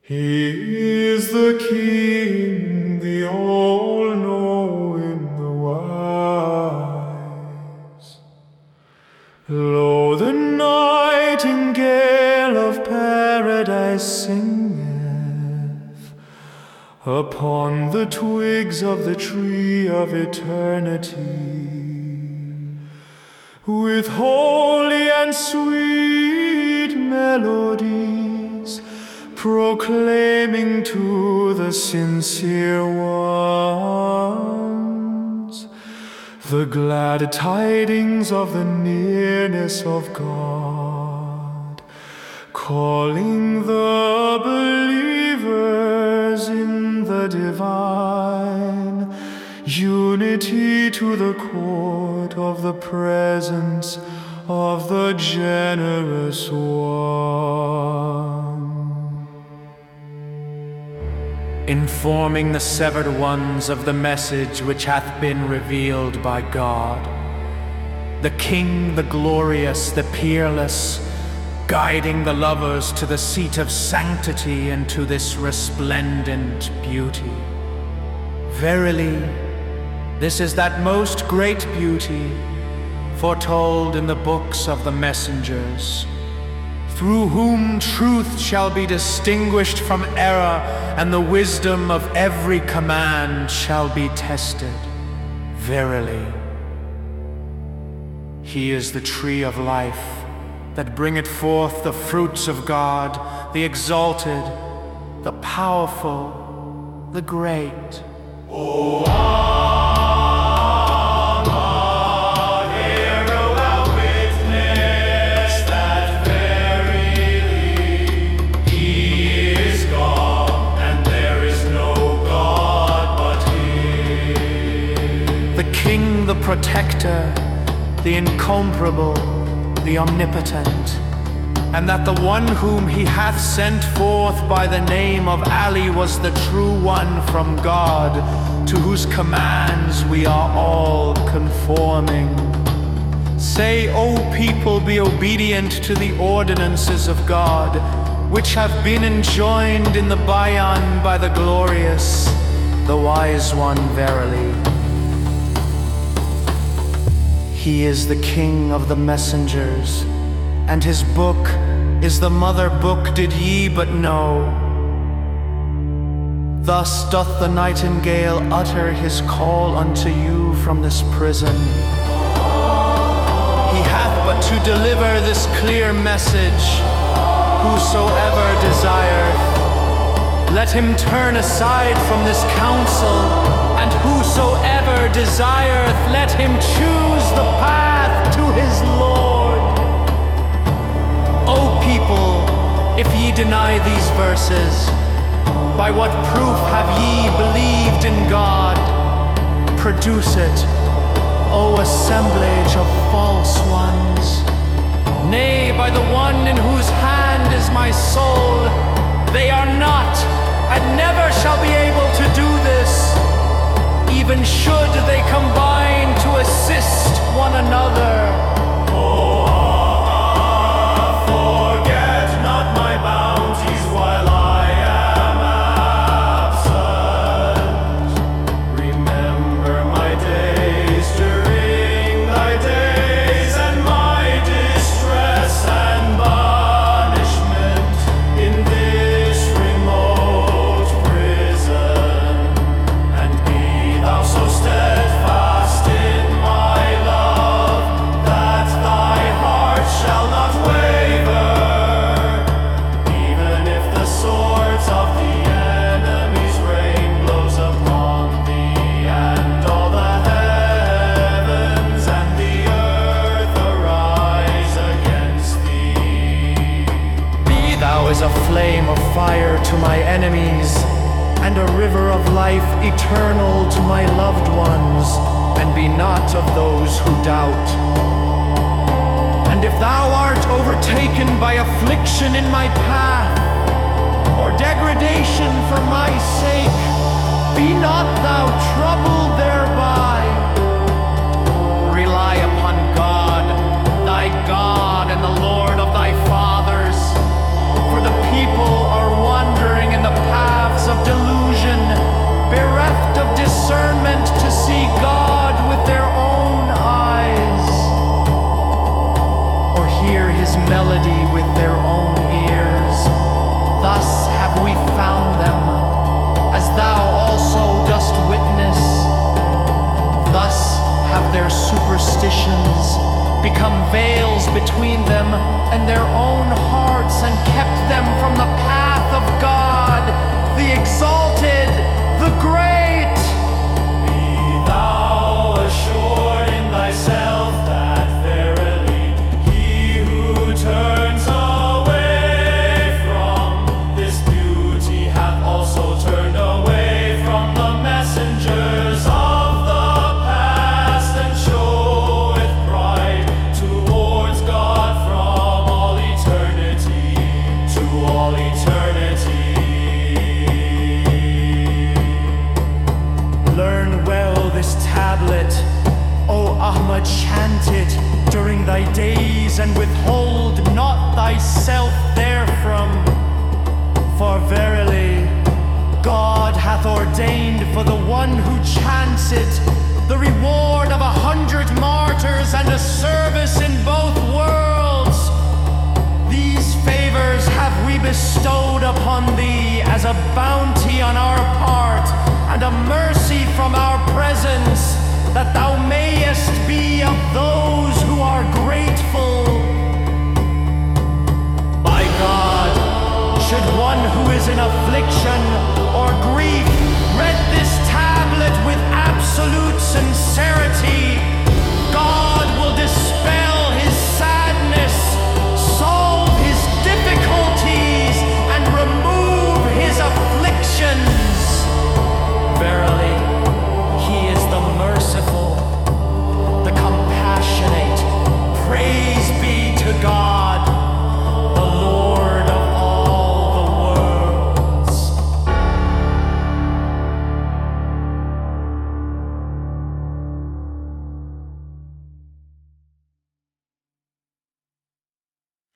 He is the King, the all-knowing, the wise. Lo, the nightingale of paradise singeth upon the twigs of the tree of eternity, with holy and sweet melodies, proclaiming to the sincere ones the glad tidings of the nearness of God, calling the believers in the divine unity to the court of the presence of the generous one. Informing the severed ones of the message which hath been revealed by God. The King, the glorious, the peerless, guiding the lovers to the seat of sanctity and to this resplendent beauty. Verily, this is that most great beauty foretold in the books of the messengers, through whom truth shall be distinguished from error, and the wisdom of every command shall be tested. Verily, he is the tree of life, that bringeth forth the fruits of God, the exalted, the powerful, the great. The protector, the incomparable, the omnipotent, and that the one whom he hath sent forth by the name of Ali was the true one from God, to whose commands we are all conforming. Say, O people, be obedient to the ordinances of God, which have been enjoined in the Bayan by the glorious, the wise one, verily. He is the King of the messengers, and his book is the mother book, did ye but know. Thus doth the nightingale utter his call unto you from this prison. He hath but to deliver this clear message. Whosoever desireth, let him turn aside from this counsel, and whosoever desireth, let him choose the path to his Lord. O people, if ye deny these verses, by what proof have ye believed in God? Produce it, O assemblage of false ones. Nay, by the one in whose hand is my soul, they are not, and never shall be able to do this, even should they combine to assist one another. Oh, forget not my bounties while I am absent. Remember my days during thy days, and my distress and banishment in this remote prison. And be thou so steadfast in my love, that thy heart shall not waver, even if the swords of the enemy's rain blows upon thee, and all the heavens and the earth arise against thee. Be thou as a flame of fire to my enemies, and a river of life eternal to my loved ones, and be not of those who doubt. And if thou art overtaken by affliction in my path, or degradation for my sake, be not thou troubled thereby. Rely upon God, thy God, and the Lord of thy fathers, for the people are wandering in the become veils between them and their own hearts, and kept them from the path of God, the exalted, the great. Be thou assured in thyself that verily he who turns away from this beauty hath also turned away from the messengers of the past, and showeth pride towards God from all eternity to all eternity. Learn well this tablet, O Ahmad, chant it during thy days, and withhold not thyself therefrom. For verily, God hath ordained for the one who chants it the reward of 100 martyrs and a service in both worlds. These favors have we bestowed upon thee as a bounty on our part, and a mercy from our presence, that thou mayest be of those who are grateful. By God,